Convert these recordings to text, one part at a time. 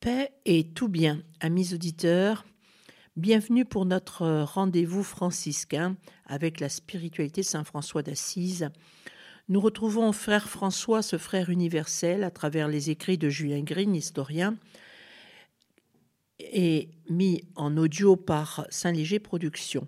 Paix et tout bien, amis auditeurs, bienvenue pour notre rendez-vous franciscain avec la spiritualité de Saint François d'Assise. Nous retrouvons frère François, ce frère universel, à travers les écrits de Julien Green, historien, et mis en audio par Saint-Léger Productions.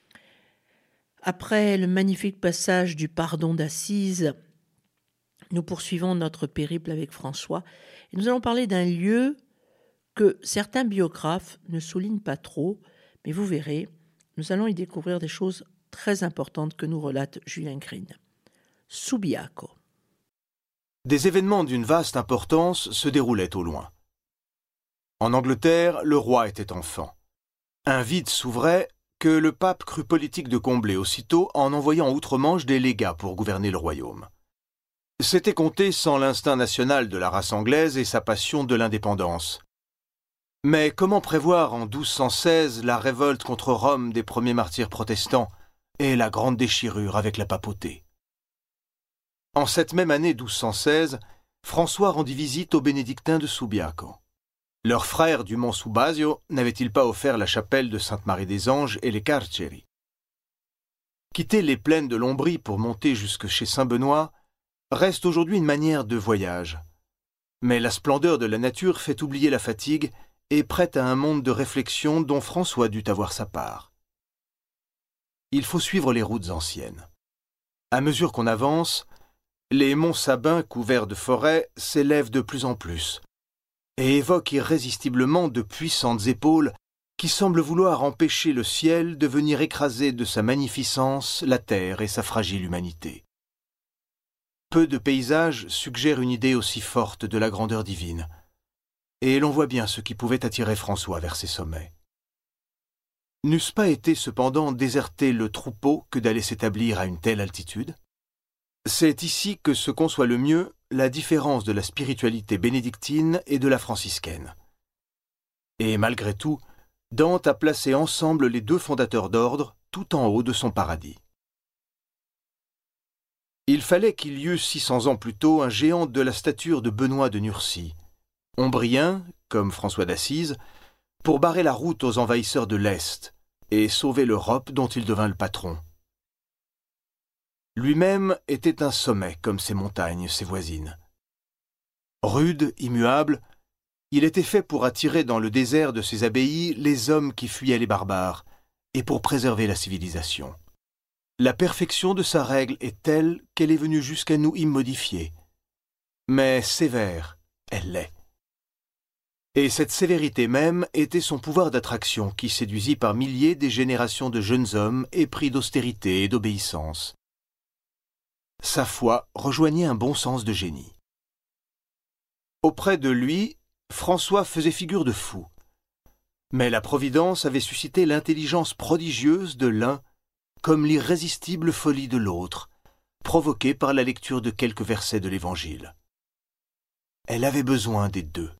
Après le magnifique passage du pardon d'Assise, nous poursuivons notre périple avec François et nous allons parler d'un lieu que certains biographes ne soulignent pas trop, mais vous verrez, nous allons y découvrir des choses très importantes que nous relate Julien Green. Subiaco. Des événements d'une vaste importance se déroulaient au loin. En Angleterre, le roi était enfant. Un vide s'ouvrait que le pape crut politique de combler aussitôt en envoyant outre-Manche des légats pour gouverner le royaume. C'était compté sans l'instinct national de la race anglaise et sa passion de l'indépendance. Mais comment prévoir en 1216 la révolte contre Rome des premiers martyrs protestants et la grande déchirure avec la papauté? En cette même année 1216, François rendit visite aux bénédictins de Subiaco. Leur frère du mont Subasio n'avait-il pas offert la chapelle de Sainte-Marie des Anges et les Carceri? Quitter les plaines de l'Ombrie pour monter jusque chez Saint-Benoît reste aujourd'hui une manière de voyage. Mais la splendeur de la nature fait oublier la fatigue et prête à un monde de réflexion dont François dut avoir sa part. Il faut suivre les routes anciennes. À mesure qu'on avance, les monts Sabins couverts de forêts s'élèvent de plus en plus et évoquent irrésistiblement de puissantes épaules qui semblent vouloir empêcher le ciel de venir écraser de sa magnificence la terre et sa fragile humanité. Peu de paysages suggèrent une idée aussi forte de la grandeur divine, et l'on voit bien ce qui pouvait attirer François vers ces sommets. N'eût-ce pas été cependant déserter le troupeau que d'aller s'établir à une telle altitude? C'est ici que se conçoit le mieux la différence de la spiritualité bénédictine et de la franciscaine. Et malgré tout, Dante a placé ensemble les deux fondateurs d'ordre tout en haut de son paradis. Il fallait qu'il y eût 600 ans plus tôt un géant de la stature de Benoît de Nursie, ombrien, comme François d'Assise, pour barrer la route aux envahisseurs de l'Est et sauver l'Europe dont il devint le patron. Lui-même était un sommet comme ses montagnes, ses voisines. Rude, immuable, il était fait pour attirer dans le désert de ses abbayes les hommes qui fuyaient les barbares et pour préserver la civilisation. La perfection de sa règle est telle qu'elle est venue jusqu'à nous immodifiée. Mais sévère, elle l'est. Et cette sévérité même était son pouvoir d'attraction qui séduisit par milliers des générations de jeunes hommes épris d'austérité et d'obéissance. Sa foi rejoignait un bon sens de génie. Auprès de lui, François faisait figure de fou. Mais la Providence avait suscité l'intelligence prodigieuse de l'un comme l'irrésistible folie de l'autre, provoquée par la lecture de quelques versets de l'Évangile. Elle avait besoin des deux.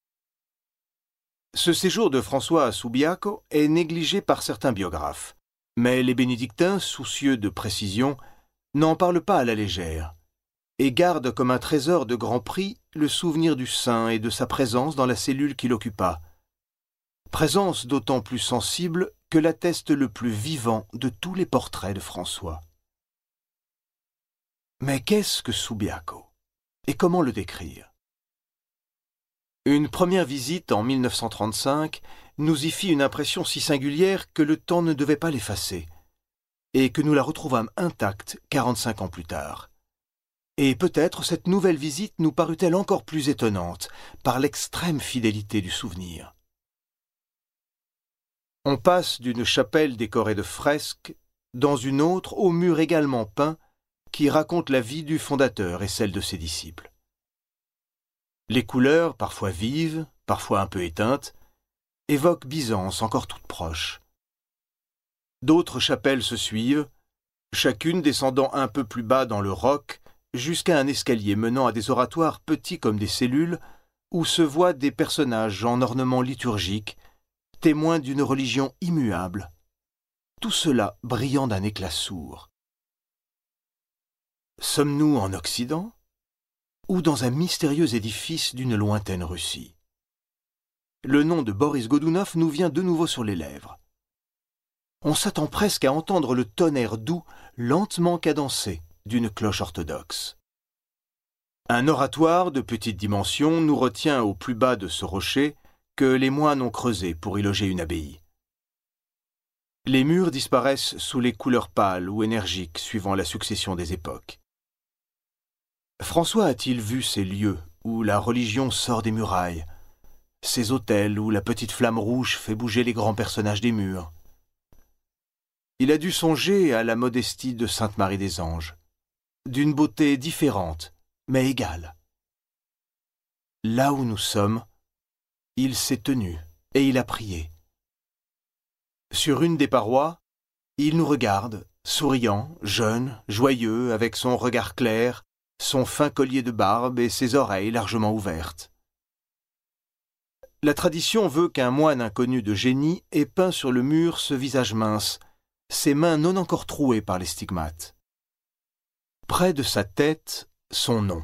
Ce séjour de François à Subiaco est négligé par certains biographes, mais les bénédictins, soucieux de précision, n'en parlent pas à la légère, et gardent comme un trésor de grand prix le souvenir du saint et de sa présence dans la cellule qu'il occupa, présence d'autant plus sensible que l'atteste le plus vivant de tous les portraits de François. Mais qu'est-ce que Subiaco? Et comment le décrire? Une première visite en 1935 nous y fit une impression si singulière que le temps ne devait pas l'effacer, et que nous la retrouvâmes intacte 45 ans plus tard. Et peut-être cette nouvelle visite nous parut-elle encore plus étonnante par l'extrême fidélité du souvenir. On passe d'une chapelle décorée de fresques dans une autre au mur également peint qui raconte la vie du fondateur et celle de ses disciples. Les couleurs, parfois vives, parfois un peu éteintes, évoquent Byzance encore toute proche. D'autres chapelles se suivent, chacune descendant un peu plus bas dans le roc jusqu'à un escalier menant à des oratoires petits comme des cellules où se voient des personnages en ornements liturgiques, témoins d'une religion immuable, tout cela brillant d'un éclat sourd. Sommes-nous en Occident ou dans un mystérieux édifice d'une lointaine Russie? le nom de Boris Godounov nous vient de nouveau sur les lèvres. On s'attend presque à entendre le tonnerre doux, lentement cadencé, d'une cloche orthodoxe. Un oratoire de petite dimension nous retient au plus bas de ce rocher que les moines ont creusé pour y loger une abbaye. Les murs disparaissent sous les couleurs pâles ou énergiques suivant la succession des époques. François a-t-il vu ces lieux où la religion sort des murailles, ces autels où la petite flamme rouge fait bouger les grands personnages des murs? Il a dû songer à la modestie de Sainte Marie des Anges, d'une beauté différente, mais égale. Là où nous sommes, il s'est tenu et il a prié. Sur une des parois, il nous regarde, souriant, jeune, joyeux, avec son regard clair, son fin collier de barbe et ses oreilles largement ouvertes. La tradition veut qu'un moine inconnu de génie ait peint sur le mur ce visage mince, ses mains non encore trouées par les stigmates. Près de sa tête, son nom,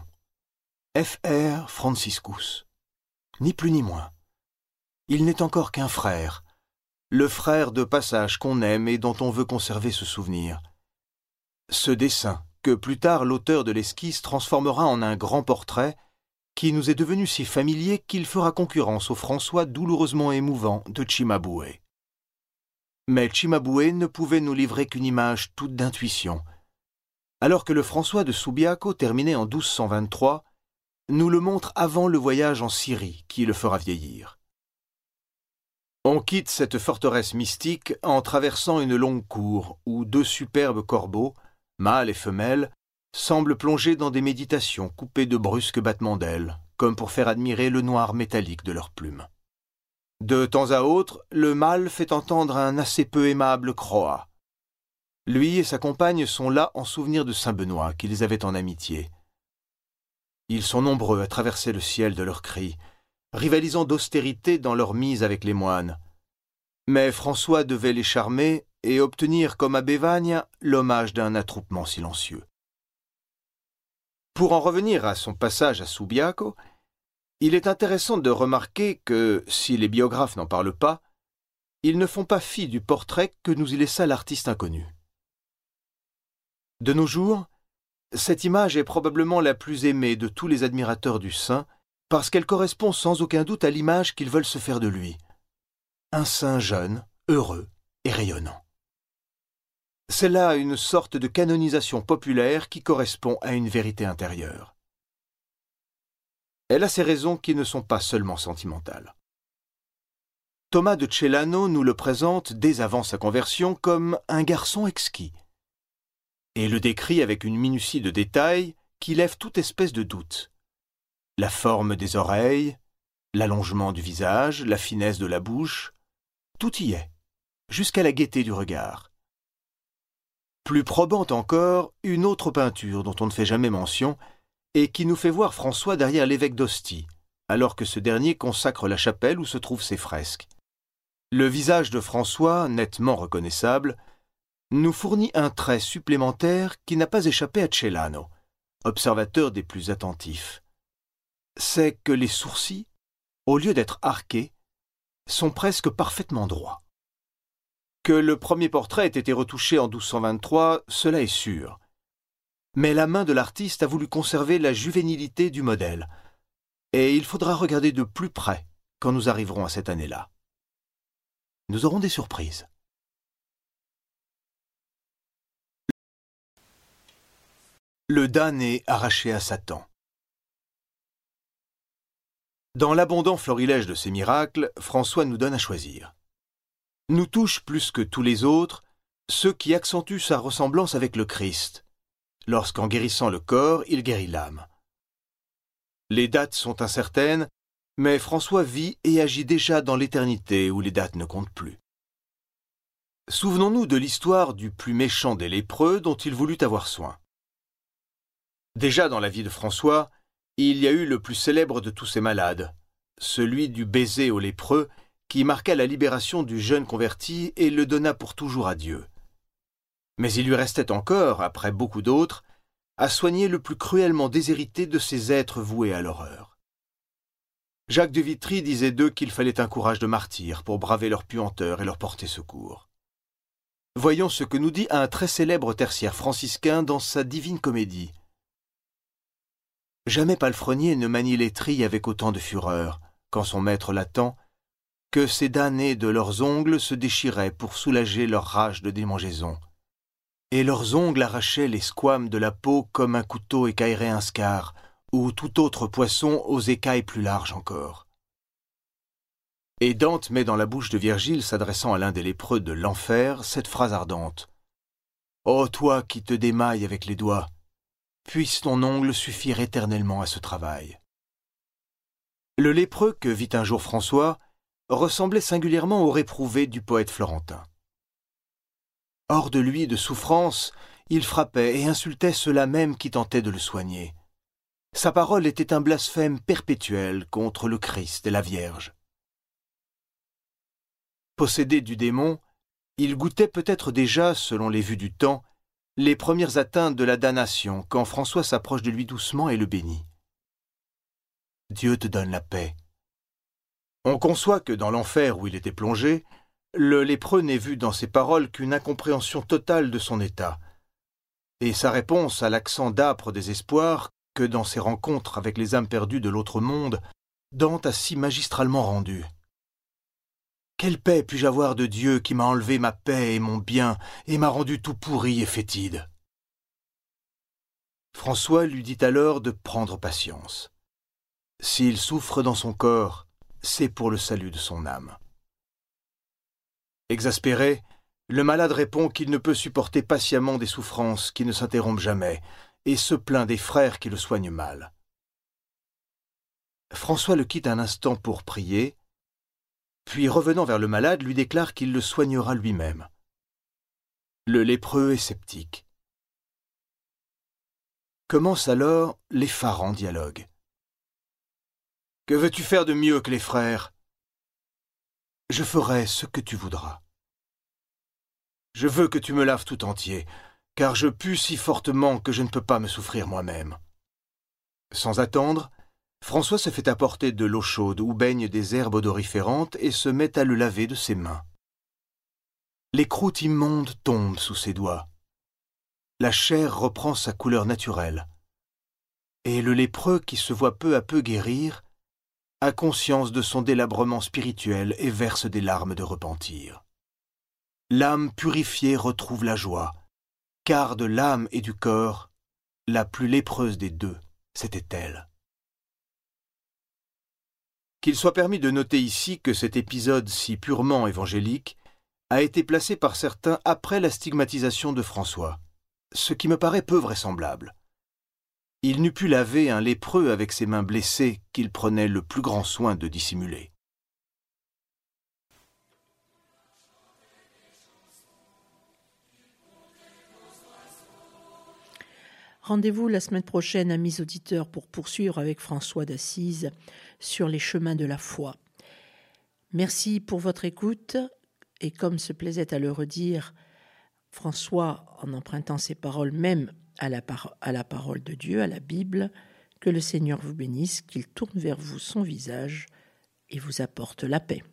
Fr. Franciscus. Ni plus ni moins. Il n'est encore qu'un frère, le frère de passage qu'on aime et dont on veut conserver ce souvenir. Ce dessin, que plus tard l'auteur de l'esquisse transformera en un grand portrait, qui nous est devenu si familier qu'il fera concurrence au François douloureusement émouvant de Cimabue. Mais Cimabue ne pouvait nous livrer qu'une image toute d'intuition. Alors que le François de Subiaco, terminé en 1223, nous le montre avant le voyage en Syrie qui le fera vieillir. On quitte cette forteresse mystique en traversant une longue cour où deux superbes corbeaux, mâles et femelles, semblent plonger dans des méditations coupées de brusques battements d'ailes, comme pour faire admirer le noir métallique de leurs plumes. De temps à autre, le mâle fait entendre un assez peu aimable croa. Lui et sa compagne sont là en souvenir de saint Benoît, qu'ils avaient en amitié. Ils sont nombreux à traverser le ciel de leurs cris, rivalisant d'austérité dans leur mise avec les moines. Mais François devait les charmer et obtenir comme à Bévagnes l'hommage d'un attroupement silencieux. Pour en revenir à son passage à Subiaco, il est intéressant de remarquer que, si les biographes n'en parlent pas, ils ne font pas fi du portrait que nous y laissa l'artiste inconnu. De nos jours, cette image est probablement la plus aimée de tous les admirateurs du saint, parce qu'elle correspond sans aucun doute à l'image qu'ils veulent se faire de lui. Un saint jeune, heureux et rayonnant. C'est là une sorte de canonisation populaire qui correspond à une vérité intérieure. Elle a ses raisons qui ne sont pas seulement sentimentales. Thomas de Celano nous le présente dès avant sa conversion comme un garçon exquis, et le décrit avec une minutie de détails qui lève toute espèce de doute. La forme des oreilles, l'allongement du visage, la finesse de la bouche, tout y est, jusqu'à la gaieté du regard. Plus probante encore, une autre peinture dont on ne fait jamais mention, et qui nous fait voir François derrière l'évêque d'Ostie, alors que ce dernier consacre la chapelle où se trouvent ses fresques. Le visage de François, nettement reconnaissable, nous fournit un trait supplémentaire qui n'a pas échappé à Celano, observateur des plus attentifs. C'est que les sourcils, au lieu d'être arqués, sont presque parfaitement droits. Que le premier portrait ait été retouché en 1223, cela est sûr. Mais la main de l'artiste a voulu conserver la juvénilité du modèle, et il faudra regarder de plus près quand nous arriverons à cette année-là. Nous aurons des surprises. Le damné arraché à Satan. Dans l'abondant florilège de ces miracles, François nous donne à choisir. Nous touchent plus que tous les autres ceux qui accentuent sa ressemblance avec le Christ, lorsqu'en guérissant le corps, il guérit l'âme. Les dates sont incertaines, mais François vit et agit déjà dans l'éternité où les dates ne comptent plus. Souvenons-nous de l'histoire du plus méchant des lépreux dont il voulut avoir soin. Déjà dans la vie de François, il y a eu le plus célèbre de tous ces malades, celui du baiser aux lépreux qui marqua la libération du jeune converti et le donna pour toujours à Dieu. Mais il lui restait encore, après beaucoup d'autres, à soigner le plus cruellement déshérité de ces êtres voués à l'horreur. Jacques de Vitry disait d'eux qu'il fallait un courage de martyr pour braver leur puanteur et leur porter secours. Voyons ce que nous dit un très célèbre tertiaire franciscain dans sa Divine Comédie. « Jamais palefrenier ne manie l'étrille avec autant de fureur, quand son maître l'attend, que ces damnés de leurs ongles se déchiraient pour soulager leur rage de démangeaison. Et leurs ongles arrachaient les squames de la peau comme un couteau écaillerait un scare, ou tout autre poisson aux écailles plus larges encore. » Et Dante met dans la bouche de Virgile, s'adressant à l'un des lépreux de l'enfer, cette phrase ardente. « Ô toi qui te démailles avec les doigts, puisse ton ongle suffire éternellement à ce travail. » Le lépreux que vit un jour François ressemblait singulièrement au réprouvé du poète florentin. Hors de lui de souffrance, il frappait et insultait ceux-là même qui tentaient de le soigner. Sa parole était un blasphème perpétuel contre le Christ et la Vierge. Possédé du démon, il goûtait peut-être déjà, selon les vues du temps, les premières atteintes de la damnation quand François s'approche de lui doucement et le bénit. « Dieu te donne la paix. » On conçoit que dans l'enfer où il était plongé, le lépreux n'ait vu dans ces paroles qu'une incompréhension totale de son état, et sa réponse à l'accent d'âpre désespoir que dans ses rencontres avec les âmes perdues de l'autre monde, Dante a si magistralement rendu. Quelle paix puis-je avoir de Dieu qui m'a enlevé ma paix et mon bien et m'a rendu tout pourri et fétide? François lui dit alors de prendre patience. S'il souffre dans son corps, c'est pour le salut de son âme. Exaspéré, le malade répond qu'il ne peut supporter patiemment des souffrances qui ne s'interrompent jamais et se plaint des frères qui le soignent mal. François le quitte un instant pour prier, puis revenant vers le malade, lui déclare qu'il le soignera lui-même. Le lépreux est sceptique. Commence alors l'effarant dialogue. « Que veux-tu faire de mieux que les frères ? » ?»« Je ferai ce que tu voudras. »« Je veux que tu me laves tout entier, car je pue si fortement que je ne peux pas me souffrir moi-même. » Sans attendre, François se fait apporter de l'eau chaude où baignent des herbes odoriférantes et se met à le laver de ses mains. Les croûtes immondes tombent sous ses doigts. La chair reprend sa couleur naturelle. Et le lépreux, qui se voit peu à peu guérir, a conscience de son délabrement spirituel et verse des larmes de repentir. L'âme purifiée retrouve la joie, car de l'âme et du corps, la plus lépreuse des deux, c'était elle. Qu'il soit permis de noter ici que cet épisode si purement évangélique a été placé par certains après la stigmatisation de François, ce qui me paraît peu vraisemblable. Il n'eût pu laver un lépreux avec ses mains blessées qu'il prenait le plus grand soin de dissimuler. Rendez-vous la semaine prochaine, amis auditeurs, pour poursuivre avec François d'Assise sur les chemins de la foi. Merci pour votre écoute et comme se plaisait à le redire François en empruntant ses paroles même à la parole de Dieu, à la Bible, que le Seigneur vous bénisse, qu'il tourne vers vous son visage et vous apporte la paix.